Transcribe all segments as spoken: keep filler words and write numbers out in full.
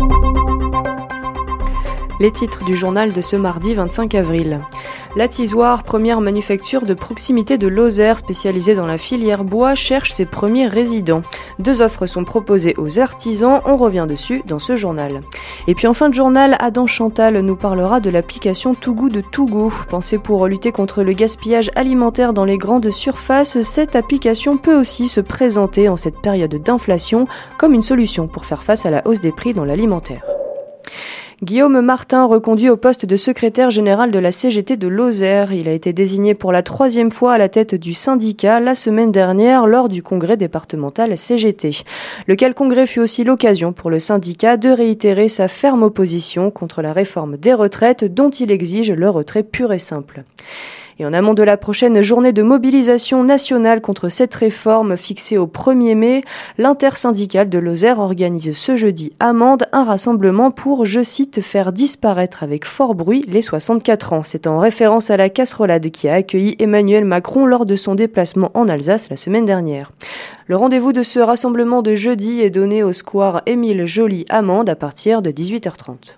Les titres du journal de ce mardi vingt-cinq avril. L'Atisoire, première manufacture de proximité de Lozère spécialisée dans la filière bois, cherche ses premiers résidents. Deux offres sont proposées aux artisans, on revient dessus dans ce journal. Et puis en fin de journal, Adam Chantal nous parlera de l'application Too Good To Go. Pensée pour lutter contre le gaspillage alimentaire dans les grandes surfaces, cette application peut aussi se présenter en cette période d'inflation comme une solution pour faire face à la hausse des prix dans l'alimentaire. Guillaume Martin, reconduit au poste de secrétaire général de la C G T de Lozère. Il a été désigné pour la troisième fois à la tête du syndicat la semaine dernière lors du congrès départemental C G T. Lequel congrès fut aussi l'occasion pour le syndicat de réitérer sa ferme opposition contre la réforme des retraites dont il exige le retrait pur et simple. Et en amont de la prochaine journée de mobilisation nationale contre cette réforme fixée au premier mai, l'intersyndicale de Lozère organise ce jeudi à Mende un rassemblement pour, je cite, faire disparaître avec fort bruit les soixante-quatre ans. C'est en référence à la casserolade qui a accueilli Emmanuel Macron lors de son déplacement en Alsace la semaine dernière. Le rendez-vous de ce rassemblement de jeudi est donné au square Émile Joly à Mende à partir de dix-huit heures trente.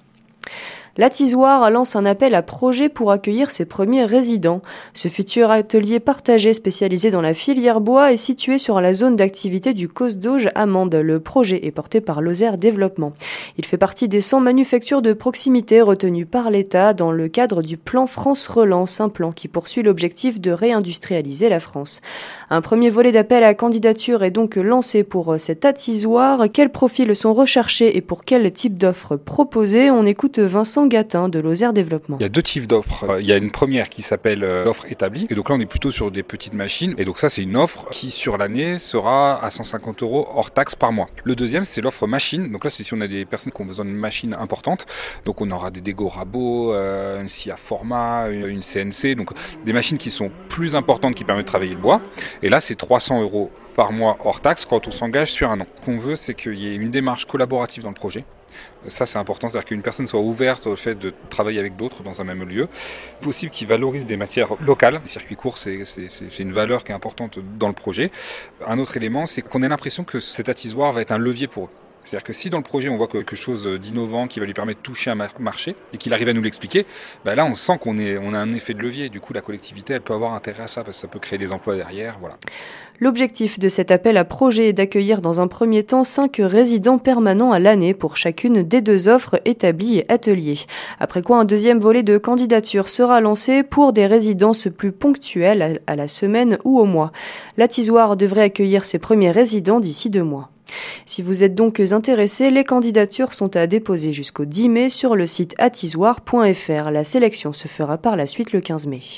L'Atisoire lance un appel à projets pour accueillir ses premiers résidents. Ce futur atelier partagé spécialisé dans la filière bois est situé sur la zone d'activité du Cos d'Auge à Mende. Le projet est porté par Lozère Développement. Il fait partie des cent manufactures de proximité retenues par l'État dans le cadre du plan France Relance, un plan qui poursuit l'objectif de réindustrialiser la France. Un premier volet d'appel à candidature est donc lancé pour cet Atisoire. Quels profils sont recherchés et pour quel type d'offres proposées ? On écoute Vincent Gatin de Lozère Développement. Il y a deux types d'offres. Il y a une première qui s'appelle l'offre établie. Et donc là, on est plutôt sur des petites machines. Et donc ça, c'est une offre qui, sur l'année, sera à cent cinquante euros hors taxe par mois. Le deuxième, c'est l'offre machine. Donc là, c'est si on a des personnes qui ont besoin d'une machine importante. Donc on aura des Dego Rabo, euh, une S I A Format, une C N C. Donc des machines qui sont plus importantes qui permettent de travailler le bois. Et là, c'est trois cents euros par mois hors taxe quand on s'engage sur un an. Ce qu'on veut, c'est qu'il y ait une démarche collaborative dans le projet. Ça, c'est important, c'est-à-dire qu'une personne soit ouverte au fait de travailler avec d'autres dans un même lieu. Possible qu'il valorise des matières locales. Le circuit court, c'est, c'est, c'est une valeur qui est importante dans le projet. Un autre élément, c'est qu'on a l'impression que cet Atisoire va être un levier pour eux. C'est-à-dire que si dans le projet on voit quelque chose d'innovant qui va lui permettre de toucher un marché et qu'il arrive à nous l'expliquer, ben là on sent qu'on est, on a un effet de levier. Du coup la collectivité elle peut avoir intérêt à ça parce que ça peut créer des emplois derrière. Voilà. L'objectif de cet appel à projet est d'accueillir dans un premier temps cinq résidents permanents à l'année pour chacune des deux offres établies et ateliers. Après quoi un deuxième volet de candidature sera lancé pour des résidences plus ponctuelles à la semaine ou au mois. L'Atisoire devrait accueillir ses premiers résidents d'ici deux mois. Si vous êtes donc intéressés, les candidatures sont à déposer jusqu'au dix mai sur le site atisoire point f r. La sélection se fera par la suite le quinze mai.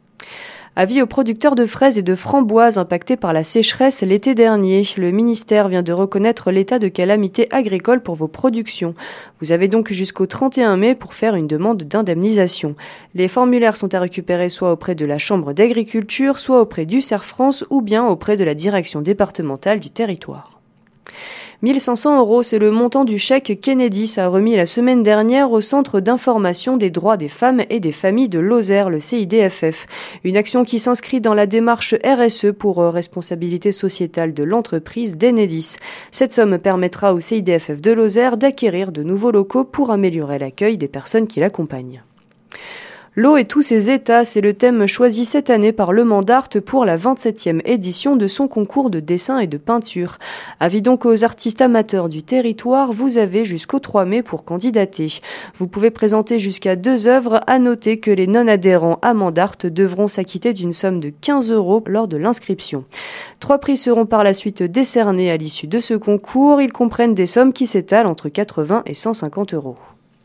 Avis aux producteurs de fraises et de framboises impactés par la sécheresse l'été dernier. Le ministère vient de reconnaître l'état de calamité agricole pour vos productions. Vous avez donc jusqu'au trente et un mai pour faire une demande d'indemnisation. Les formulaires sont à récupérer soit auprès de la Chambre d'agriculture, soit auprès du Cerf-France ou bien auprès de la direction départementale du territoire. mille cinq cents euros, c'est le montant du chèque Kennedy a remis la semaine dernière au Centre d'information des droits des femmes et des familles de Lozère, le C I D F F. Une action qui s'inscrit dans la démarche R S E pour responsabilité sociétale de l'entreprise d'Enedis. Cette somme permettra au C I D F F de Lozère d'acquérir de nouveaux locaux pour améliorer l'accueil des personnes qui l'accompagnent. L'eau et tous ses états, c'est le thème choisi cette année par Le Mans d'Art pour la vingt-septième édition de son concours de dessin et de peinture. Avis donc aux artistes amateurs du territoire, vous avez jusqu'au trois mai pour candidater. Vous pouvez présenter jusqu'à deux œuvres, à noter que les non-adhérents à Mans d'Art devront s'acquitter d'une somme de quinze euros lors de l'inscription. Trois prix seront par la suite décernés à l'issue de ce concours, ils comprennent des sommes qui s'étalent entre quatre-vingts et cent cinquante euros.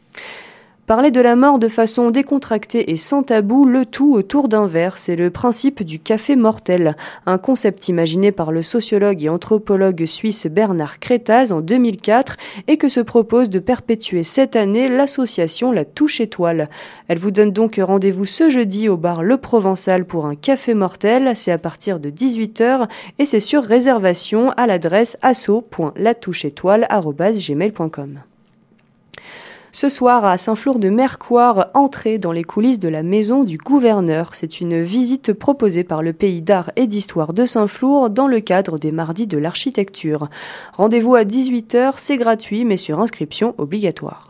Parler de la mort de façon décontractée et sans tabou, le tout autour d'un verre, c'est le principe du café mortel, un concept imaginé par le sociologue et anthropologue suisse Bernard Crétaz en deux mille quatre et que se propose de perpétuer cette année l'association La Touche Étoile. Elle vous donne donc rendez-vous ce jeudi au bar Le Provençal pour un café mortel, c'est à partir de dix-huit heures et c'est sur réservation à l'adresse asso point latoucheétoile arobase gmail point com. Ce soir, à Saint-Flour-de-Mercoire, entrez dans les coulisses de la maison du gouverneur. C'est une visite proposée par le Pays d'art et d'histoire de Saint-Flour dans le cadre des Mardis de l'architecture. Rendez-vous à dix-huit heures, c'est gratuit mais sur inscription obligatoire.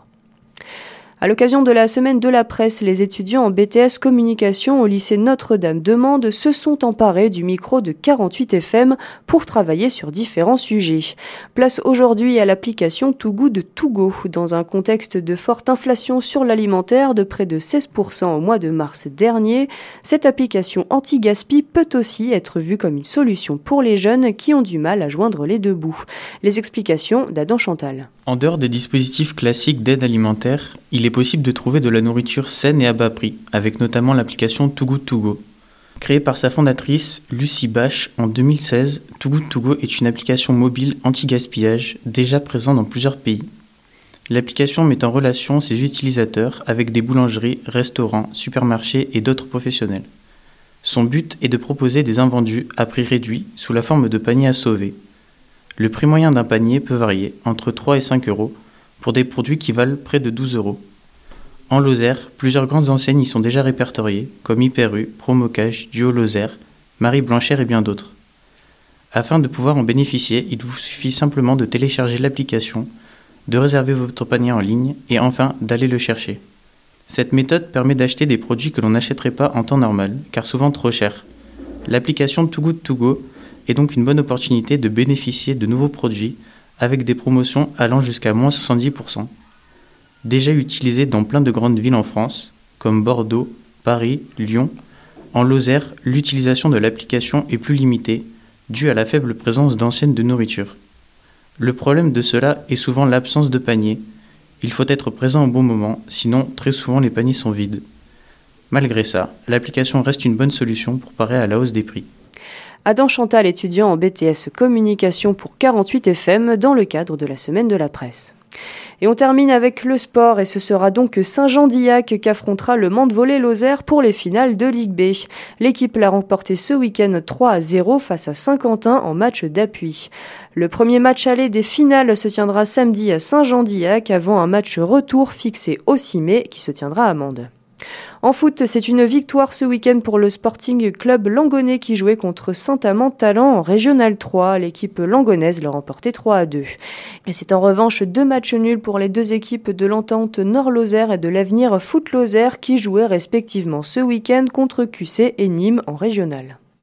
À l'occasion de la semaine de la presse, les étudiants en B T S communication au lycée Notre-Dame-de-Mende se sont emparés du micro de quarante-huit F M pour travailler sur différents sujets. Place aujourd'hui à l'application Too Good To Go. Dans un contexte de forte inflation sur l'alimentaire de près de seize pour cent au mois de mars dernier, cette application anti-gaspi peut aussi être vue comme une solution pour les jeunes qui ont du mal à joindre les deux bouts. Les explications d'Adam Chantal. En dehors des dispositifs classiques d'aide alimentaire, il est possible de trouver de la nourriture saine et à bas prix, avec notamment l'application Too Good To Go. Créée par sa fondatrice, Lucie Bache, en deux mille seize, Too Good To Go est une application mobile anti-gaspillage déjà présente dans plusieurs pays. L'application met en relation ses utilisateurs avec des boulangeries, restaurants, supermarchés et d'autres professionnels. Son but est de proposer des invendus à prix réduit sous la forme de paniers à sauver. Le prix moyen d'un panier peut varier entre trois et cinq euros pour des produits qui valent près de douze euros. En Lozère, plusieurs grandes enseignes y sont déjà répertoriées, comme Hyper U, Promocash, Duo Lozère, Marie Blanchère et bien d'autres. Afin de pouvoir en bénéficier, il vous suffit simplement de télécharger l'application, de réserver votre panier en ligne et enfin d'aller le chercher. Cette méthode permet d'acheter des produits que l'on n'achèterait pas en temps normal, car souvent trop chers. L'application Too Good To Go est donc une bonne opportunité de bénéficier de nouveaux produits avec des promotions allant jusqu'à moins soixante-dix pour cent. Déjà utilisée dans plein de grandes villes en France, comme Bordeaux, Paris, Lyon, en Lozère, l'utilisation de l'application est plus limitée, due à la faible présence d'enseignes de nourriture. Le problème de cela est souvent l'absence de panier. Il faut être présent au bon moment, sinon très souvent les paniers sont vides. Malgré ça, l'application reste une bonne solution pour parer à la hausse des prix. Adam Chantal, étudiant en B T S communication pour quarante-huit F M dans le cadre de la semaine de la presse. Et on termine avec le sport et ce sera donc Saint-Jean-d'Illac qu'affrontera le Mende-Volley Lozère pour les finales de Ligue B. L'équipe l'a remporté ce week-end trois à zéro face à Saint-Quentin en match d'appui. Le premier match aller des finales se tiendra samedi à Saint-Jean-d'Illac avant un match retour fixé au six mai qui se tiendra à Mende. En foot, c'est une victoire ce week-end pour le Sporting Club Langonais qui jouait contre Saint-Amand-Talent en Régional trois. L'équipe langonaise l'a remporté trois à deux. Et c'est en revanche deux matchs nuls pour les deux équipes de l'Entente Nord-Lozère et de l'Avenir Foot Lozère qui jouaient respectivement ce week-end contre Q C et Nîmes en Régional.